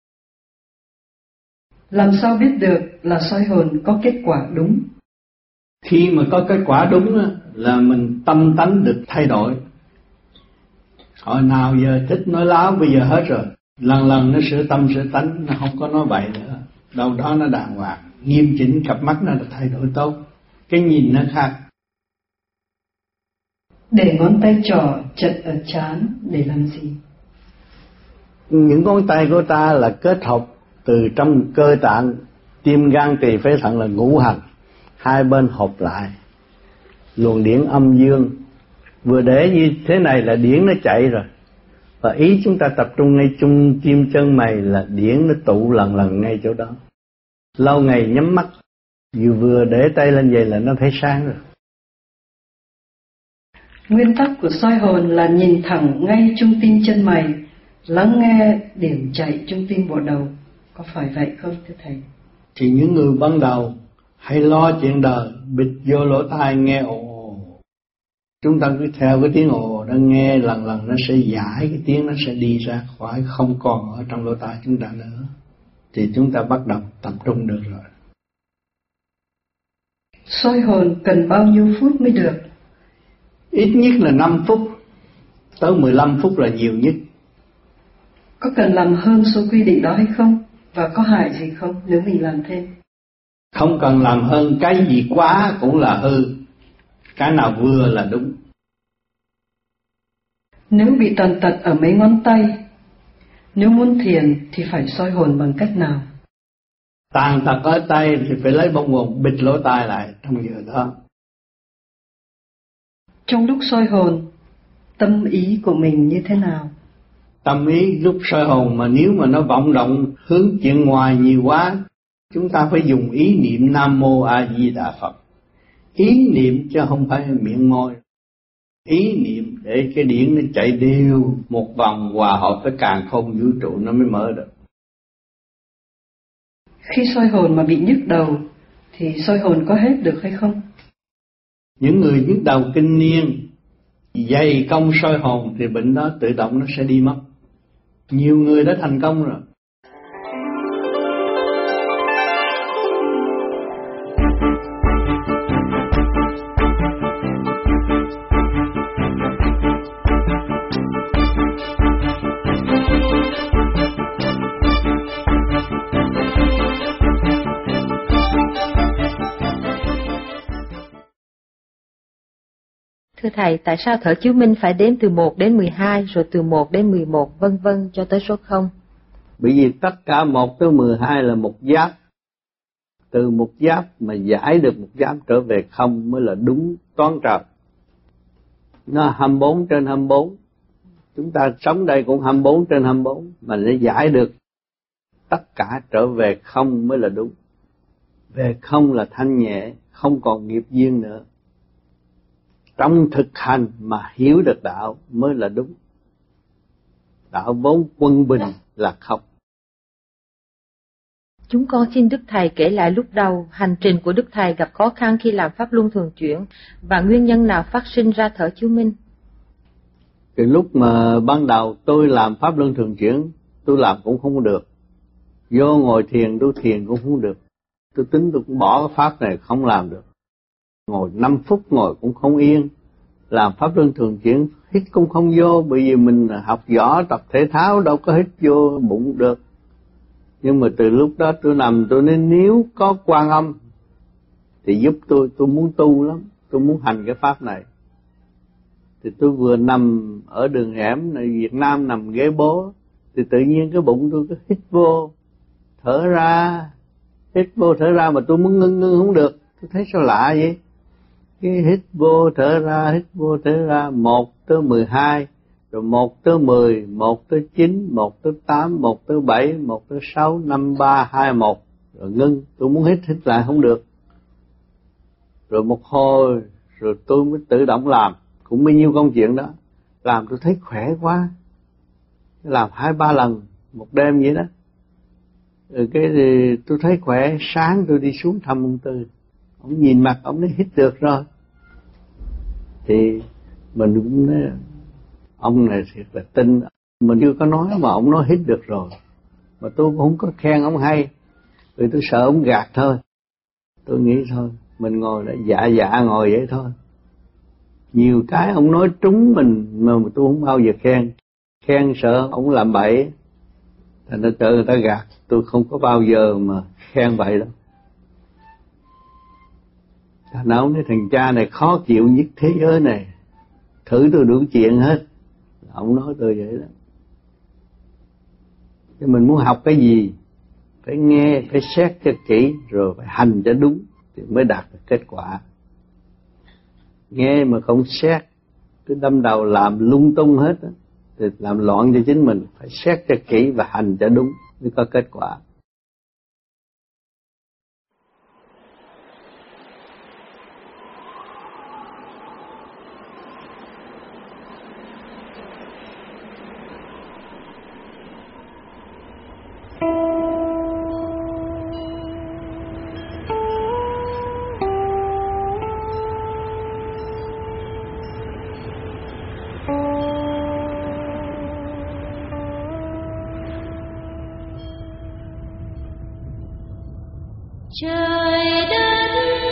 [SPEAKER 11] Làm sao biết được là soi hồn có kết quả đúng?
[SPEAKER 1] Khi mà có kết quả đúng là mình tâm tánh được thay đổi. Hồi nào giờ thích nói láo, bây giờ hết rồi. Lần lần nó sửa tâm sửa tánh, nó không có nói bậy nữa. Đâu đó nó đàng hoàng, nghiêm chỉnh, cặp mắt nó được thay đổi tốt, cái nhìn nó khác.
[SPEAKER 11] Để ngón tay trỏ chật ở trán để làm gì?
[SPEAKER 1] Những ngón tay của ta là kết hợp từ trong cơ tạng, tim gan tỳ phế thận là ngũ hành, hai bên hợp lại, luồng điển âm dương. Vừa để như thế này là điển nó chạy rồi, và ý chúng ta tập trung ngay trung tim chân mày là điển nó tụ lần lần ngay chỗ đó. Lâu ngày nhắm mắt, vừa để tay lên vậy là nó thấy sáng rồi.
[SPEAKER 11] Nguyên tắc của soi hồn là nhìn thẳng ngay trung tim chân mày, lắng nghe điểm chạy trung tim bộ đầu. Có phải vậy không thưa Thầy?
[SPEAKER 1] Thì những người ban đầu hay lo chuyện đời, bịt vô lỗ tai nghe ồ. Chúng ta cứ theo cái tiếng ồ đó, nghe lần lần nó sẽ giải cái tiếng, nó sẽ đi ra khỏi, không còn ở trong lỗ tai chúng ta nữa. Thì chúng ta bắt đầu tập trung được rồi.
[SPEAKER 11] Soi hồn cần bao nhiêu phút mới được?
[SPEAKER 1] Ít nhất là 5 phút, tới 15 phút là nhiều nhất.
[SPEAKER 11] Có cần làm hơn số quy định đó hay không? Và có hại gì không nếu mình làm thêm?
[SPEAKER 1] Không cần làm hơn, cái gì quá cũng là hư, cái nào vừa là đúng.
[SPEAKER 11] Nếu bị tàn tật ở mấy ngón tay, nếu muốn thiền thì phải soi hồn bằng cách nào?
[SPEAKER 1] Tàn tật ở tay thì phải lấy bông hồn bịt lỗ tai lại trong giờ đó.
[SPEAKER 11] Trong lúc soi hồn, tâm ý của mình như thế nào?
[SPEAKER 1] Tâm ý lúc soi hồn mà nếu mà nó vọng động hướng chuyện ngoài nhiều quá, chúng ta phải dùng ý niệm Nam Mô A Di Đà Phật. Ý niệm chứ không phải miệng môi. Ý niệm để cái điển nó chạy đều một vòng hòa hợp với càn khôn vũ trụ nó mới mở được.
[SPEAKER 11] Khi soi hồn mà bị nhức đầu thì soi hồn có hết được hay không?
[SPEAKER 1] Những người nhức đầu kinh niên dày công soi hồn thì bệnh đó tự động nó sẽ đi mất. Nhiều người đã thành công rồi.
[SPEAKER 12] Thưa Thầy, tại sao thở chiếu minh phải đếm từ 1 đến 12, rồi từ 1 đến 11, vân vân cho tới số 0?
[SPEAKER 1] Bởi vì tất cả 1 tới 12 là một giáp. Từ một giáp mà giải được một giáp trở về không mới là đúng toán trời. Nó 24 trên 24. Chúng ta sống đây cũng 24 trên 24. Mà để giải được tất cả trở về không mới là đúng. Về không là thanh nhẹ, không còn nghiệp duyên nữa. Trong thực hành mà hiểu được đạo mới là đúng. Đạo vốn quân bình là không.
[SPEAKER 12] Chúng con xin Đức Thầy kể lại lúc đầu hành trình của Đức Thầy gặp khó khăn khi làm pháp luân thường chuyển và nguyên nhân nào phát sinh ra thở chiếu minh.
[SPEAKER 1] Từ lúc mà ban đầu tôi làm pháp luân thường chuyển, tôi làm cũng không được. Vô ngồi thiền tôi thiền cũng không được. Tôi tính tôi cũng bỏ cái pháp này không làm được. Ngồi 5 phút ngồi cũng không yên. Làm pháp luân thường chuyển hít cũng không vô, bởi vì mình học võ tập thể thao đâu có hít vô bụng được. Nhưng mà từ lúc đó tôi nằm tôi nên nếu có Quan Âm thì giúp tôi muốn tu lắm, tôi muốn hành cái pháp này. Thì tôi vừa nằm ở đường hẻm này Việt Nam nằm ghế bố, thì tự nhiên cái bụng tôi cứ hít vô, thở ra, hít vô thở ra mà tôi muốn ngưng không được. Tôi thấy sao lạ vậy? Cái hít vô thở ra, hít vô thở ra, 1 tới 12, rồi 1 tới 10, 1 tới 9, 1 tới 8, 1 tới 7, 1 tới 6, 5, 3, 2, 1, rồi ngưng. Tôi muốn hít lại không được. Rồi một hồi, rồi tôi mới tự động làm, cũng bao nhiêu công chuyện đó. Làm tôi thấy khỏe quá, làm 2-3 lần một đêm vậy đó. Rồi cái thì tôi thấy khỏe, sáng tôi đi xuống thăm ông Tư. Ông nhìn mặt ông nói hít được rồi. Thì mình cũng nói ông này thiệt là tin. Mình chưa có nói mà ông nói hít được rồi. Mà tôi cũng không có khen ông hay. Vì tôi sợ ông gạt thôi. Tôi nghĩ thôi, mình ngồi đó dạ ngồi vậy thôi. Nhiều cái ông nói trúng mình mà tôi không bao giờ khen. Khen sợ ông làm bậy. Thành ra tự người ta gạt. Tôi không có bao giờ mà khen bậy đâu. Thằng ông nói thằng cha này khó chịu nhất thế giới này, thử tôi đủ chuyện hết. Ông nói tôi vậy đó. Chứ mình muốn học cái gì phải nghe, phải xét cho kỹ, rồi phải hành cho đúng thì mới đạt được kết quả. Nghe mà không xét, cứ đâm đầu làm lung tung hết đó, thì làm loạn cho chính mình. Phải xét cho kỹ và hành cho đúng mới có kết quả.
[SPEAKER 13] Trời đất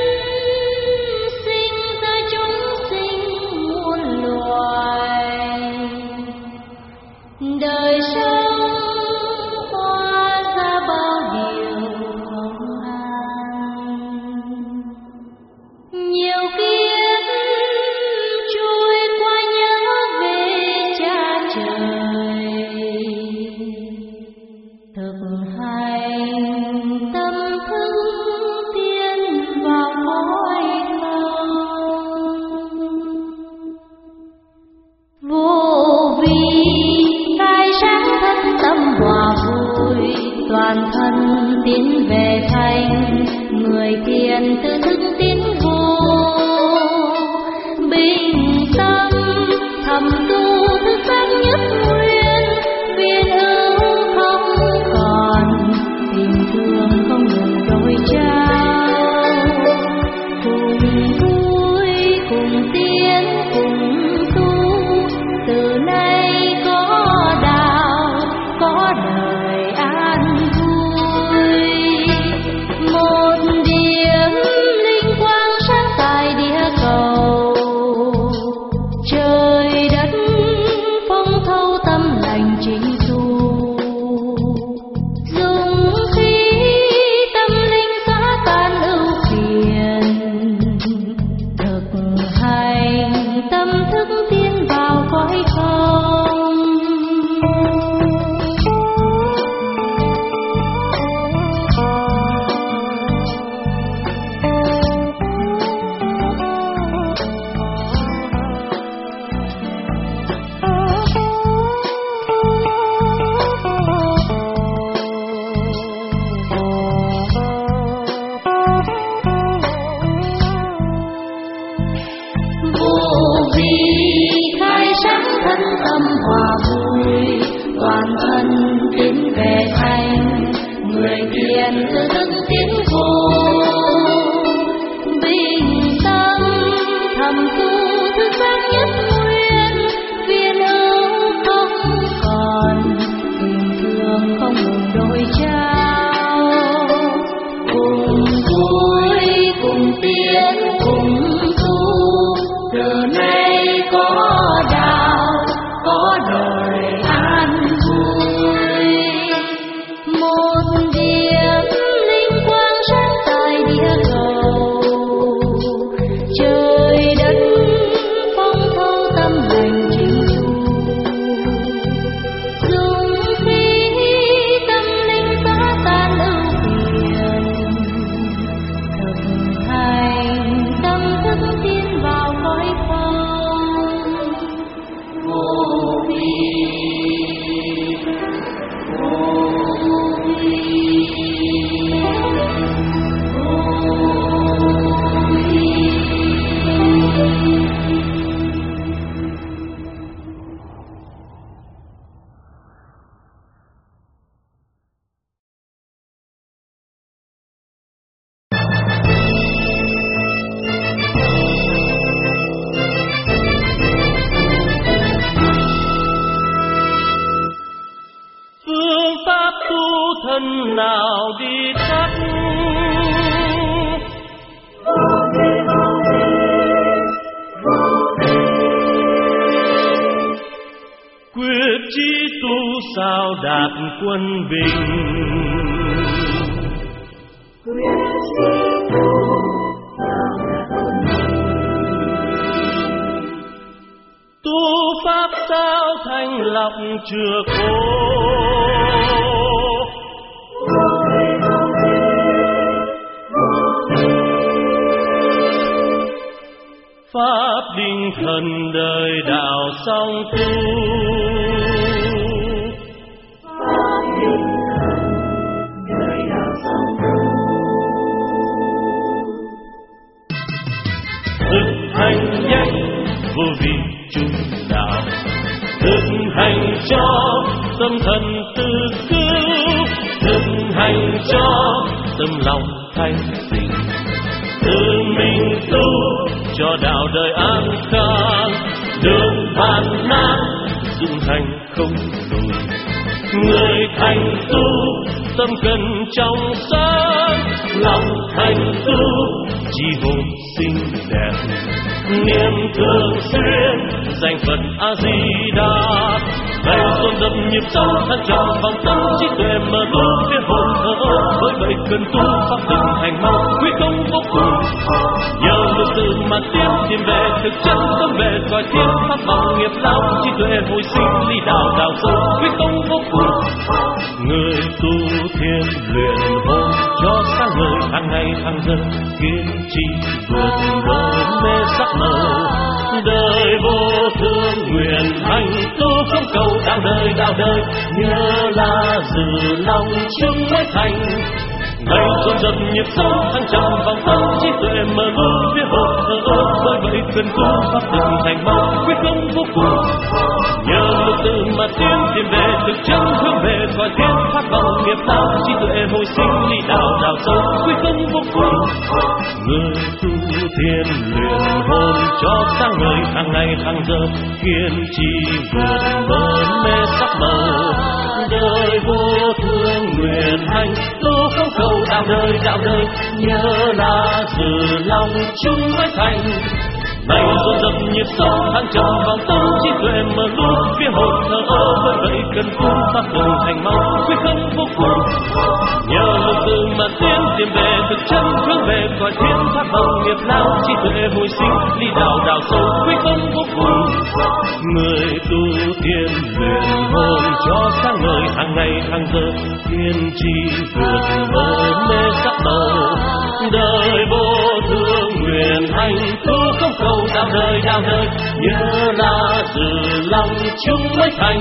[SPEAKER 13] sinh ra chúng sinh muôn loài, đời sống hóa ra bao điều không an. Nhiều kiếp trôi qua nhớ về cha trời, thực hành tâm thức tiến vào cõi không. Vô vi khai sáng thân tâm hòa vui, toàn thân tiến về thành người thiền tự thức tiến vô. Bình tâm thầm tu thức giác nhất nguyên, viên ưu không còn, tình thương không ngừng đôi trao. Cùng vui cùng tiến cùng tu, từ nay có đạo có đời an vui. Một điểm linh quang sáng tại địa cầu, trời đất phong thâu tâm lành chính tu. Dùng khí tâm linh xóa tan ưu phiền, thực hành tâm thức tiến vào cõi không. Vô vi khai sáng thân tâm hòa vui, toàn thân tiến về thành người thiền tự thức tiến vô. Bình tâm thầm tu thức giác nhất nguyên, viên ưu không còn, tình thương không ngừng đôi trao. Cùng vui cùng tiến cùng tu, từ nay có đạo có đời an vui. Một điểm linh quang sáng tại địa cầu, trời đất phong thâu tâm lành chính tu. Dùng khí tâm linh xóa tan ưu phiền, thực hành tâm thức tiến vào cõi không. Vô vi vô vi vô vi.
[SPEAKER 14] Phương pháp tu thân nào đi chắc, quyết chí tu sao đạt quân bình. Tu pháp sao thanh lọc chừa khô, pháp định thần đời đạo song tu. Thực hành nhanh vô vi trung đạo, thực hành cho tâm thần tự cứu, thực hành cho tâm lòng thanh tịnh, tự mình tu cho đạo đời an khang. Đường phàn nàn dựng thành không lùi, người thành tu tâm cần trong sáng, lòng chi hồn xinh đẹp, niềm thường xuyên danh Phật A Di Đà. Ngày xuân đập nhịp sống thăng trầm vòng tâm trí tuệ mở tu biết hồn thở ơ, bởi vậy cần tu pháp từng hành mau quy công vô cùng. Nhờ lực từ mà tiến tìm về thực chất tâm về cõi thiên pháp bằng nghiệp lao trí tuệ hồi sinh ly đạo đào sâu quy công vô cùng. Người tu thiên luyện hồn cho sáng ngời hàng ngày hàng giờ, kiên trì vượt đời mê sắc màu. Đời vô thương nguyện hành tu không cầu đạo đời, nhớ là giữ lòng chung mới thành. Ngày xuân dập nhịp sống thăng trầm vòng tâm trí tuệ mở luôn biết hồn thở ơ, bởi vậy cần tu pháp từng thành mau quyết tâm vô cùng. Nhờ lực từ mà tiến tìm về thực chất hướng về cõi thiên pháp bằng nghiệp lao trí tuệ hồi sinh ly đạo đào sâu quyết tâm vô cùng. Người tu thiên luyện hồn cho sáng ngời hàng ngày hàng giờ, kiên trì vượt bờ mê sắc màu. Đời vô thương nguyện hành tu không cầu đạo đời, nhớ là giữ lòng chung mới thành. Ngày xuân dập nhịp sống thăng trầm vòng tâm trí tuệ mở luôn phía hồn thở ơ, bởi vậy cần tu pháp từng thành mau quyết tâm vô cùng. Nhờ lực từ mà tiến tìm về thực chất hướng về cõi thiên pháp bằng nghiệp lao trí tuệ hồi sinh ly đạo đào sâu quyết tâm vô cùng. Người tu tiên luyện hồn cho sáng ngời hàng ngày hàng giờ, kiên trì vượt bờ mê sắc màu. Đời vô thương nguyện hành tu không cầu đạo đời, nhớ là giữ lòng chung mới thành.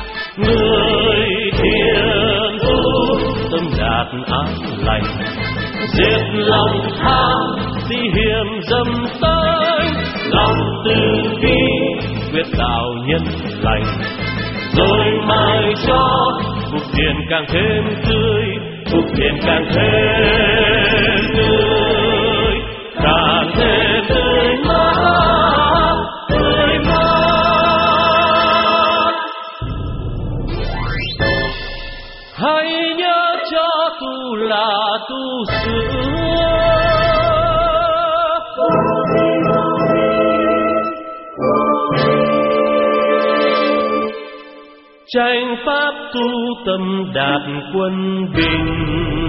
[SPEAKER 14] Người thiền tu tâm đạt an lành, diệt lòng tham si hiểm dâm tới. Lòng từ bi quyết tạo nhân lành, rồi mai cho cuộc tiền càng thêm tươi, cuộc tiền càng thêm tươi, càng thêm tươi mát, tươi mát. Hãy nhớ cho tu là tu sửa, tranh pháp tu tâm đạt quân bình.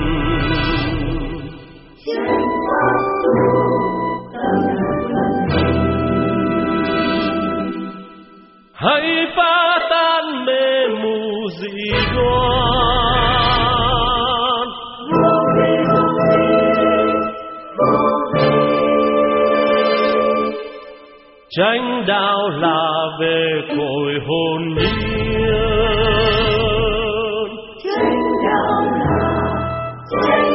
[SPEAKER 14] Hãy phá tan mê mù dị đoan, chánh đạo là về cội hồn nhiên. Chánh đạo là